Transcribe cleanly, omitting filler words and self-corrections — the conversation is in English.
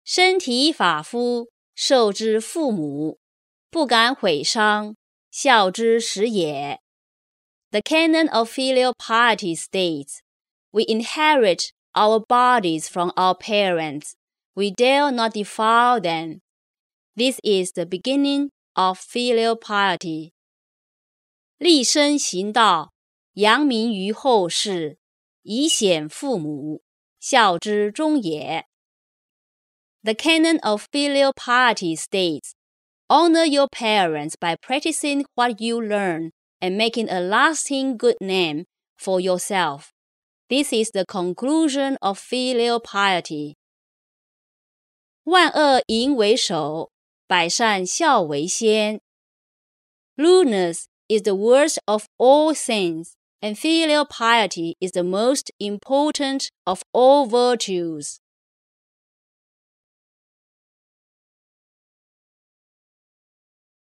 身体发肤，受之父母，不敢毁伤，孝之始也。The canon of filial piety states, "We inherit our bodies from our parents. We dare not defile them." This is the beginning of filial piety. 立身行道，扬名于后世，以显父母，孝之终也。The canon of filial piety states, "Honor your parents by practicing what you learn and making a lasting good name for yourself." This is the conclusion of filial piety. 万恶淫为首，百善孝为先。Lewdness is the worst of all sins, and filial piety is the most important of all virtues.